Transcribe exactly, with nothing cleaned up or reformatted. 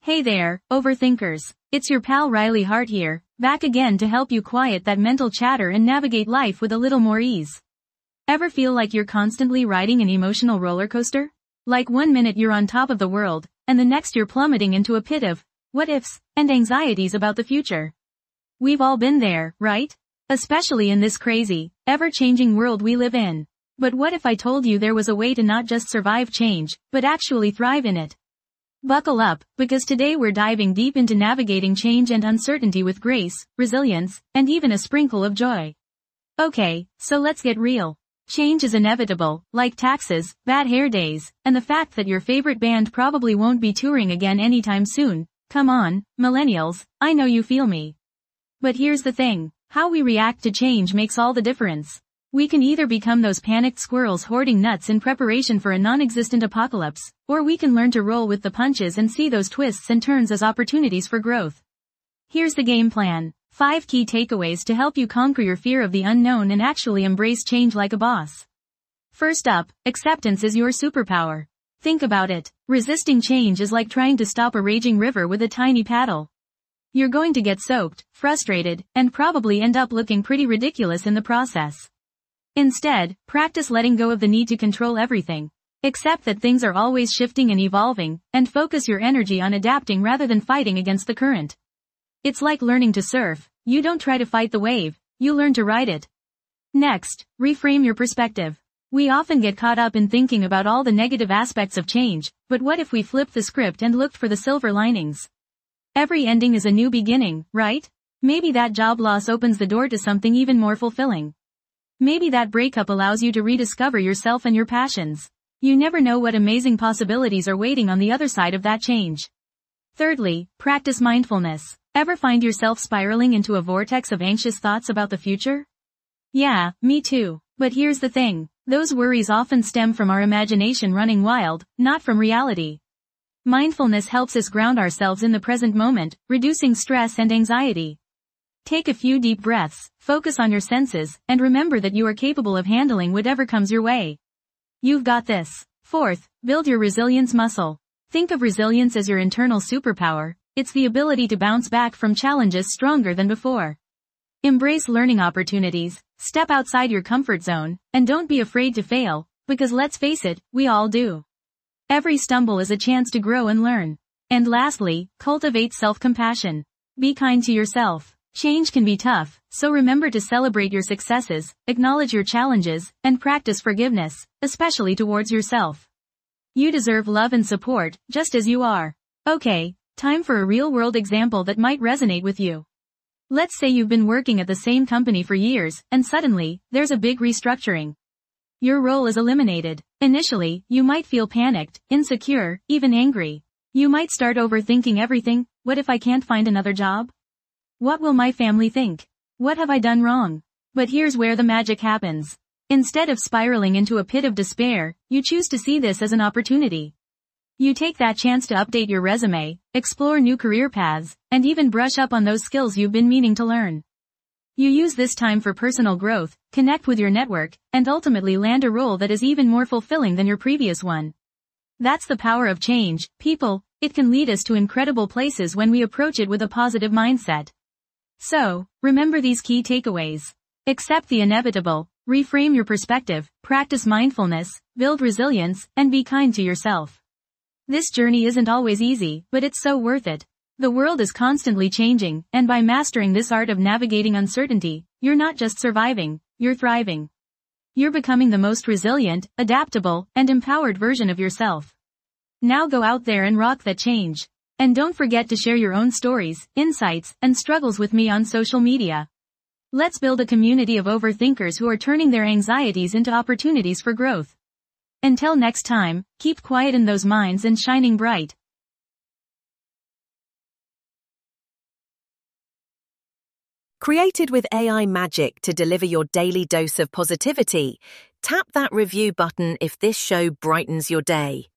Hey there, overthinkers. It's your pal Riley Hart here, back again to help you quiet that mental chatter and navigate life with a little more ease. Ever feel like you're constantly riding an emotional roller coaster? Like one minute you're on top of the world, and the next you're plummeting into a pit of what-ifs and anxieties about the future. We've all been there, right? Especially in this crazy, ever-changing world we live in. But what if I told you there was a way to not just survive change, but actually thrive in it? Buckle up, because today we're diving deep into navigating change and uncertainty with grace, resilience, and even a sprinkle of joy. Okay, so let's get real. Change is inevitable, like taxes, bad hair days, and the fact that your favorite band probably won't be touring again anytime soon. Come on, millennials, I know you feel me. But here's the thing, how we react to change makes all the difference. We can either become those panicked squirrels hoarding nuts in preparation for a non-existent apocalypse, or we can learn to roll with the punches and see those twists and turns as opportunities for growth. Here's the game plan. Five key takeaways to help you conquer your fear of the unknown and actually embrace change like a boss. First up, acceptance is your superpower. Think about it. Resisting change is like trying to stop a raging river with a tiny paddle. You're going to get soaked, frustrated, and probably end up looking pretty ridiculous in the process. Instead, practice letting go of the need to control everything. Accept that things are always shifting and evolving, and focus your energy on adapting rather than fighting against the current. It's like learning to surf. You don't try to fight the wave, you learn to ride it. Next, reframe your perspective. We often get caught up in thinking about all the negative aspects of change, but what if we flipped the script and looked for the silver linings? Every ending is a new beginning, right? Maybe that job loss opens the door to something even more fulfilling. Maybe that breakup allows you to rediscover yourself and your passions. You never know what amazing possibilities are waiting on the other side of that change. Thirdly, practice mindfulness. Ever find yourself spiraling into a vortex of anxious thoughts about the future? Yeah, me too. But here's the thing. Those worries often stem from our imagination running wild, not from reality. Mindfulness helps us ground ourselves in the present moment, reducing stress and anxiety. Take a few deep breaths, focus on your senses, and remember that you are capable of handling whatever comes your way. You've got this. Fourth, build your resilience muscle. Think of resilience as your internal superpower. It's the ability to bounce back from challenges stronger than before. Embrace learning opportunities, step outside your comfort zone, and don't be afraid to fail, because let's face it, we all do. Every stumble is a chance to grow and learn. And lastly, cultivate self-compassion. Be kind to yourself. Change can be tough, so remember to celebrate your successes, acknowledge your challenges, and practice forgiveness, especially towards yourself. You deserve love and support, just as you are. Okay, time for a real-world example that might resonate with you. Let's say you've been working at the same company for years, and suddenly, there's a big restructuring. Your role is eliminated. Initially, you might feel panicked, insecure, even angry. You might start overthinking everything. What if I can't find another job? What will my family think? What have I done wrong? But here's where the magic happens. Instead of spiraling into a pit of despair, you choose to see this as an opportunity. You take that chance to update your resume, explore new career paths, and even brush up on those skills you've been meaning to learn. You use this time for personal growth, connect with your network, and ultimately land a role that is even more fulfilling than your previous one. That's the power of change, people. It can lead us to incredible places when we approach it with a positive mindset. So, remember these key takeaways. Accept the inevitable, reframe your perspective, practice mindfulness, build resilience, and be kind to yourself. This journey isn't always easy, but it's so worth it. The world is constantly changing, and by mastering this art of navigating uncertainty, you're not just surviving, you're thriving. You're becoming the most resilient, adaptable, and empowered version of yourself. Now go out there and rock that change. And don't forget to share your own stories, insights, and struggles with me on social media. Let's build a community of overthinkers who are turning their anxieties into opportunities for growth. Until next time, keep quiet in those minds and shining bright. Created with A I magic to deliver your daily dose of positivity, tap that review button if this show brightens your day.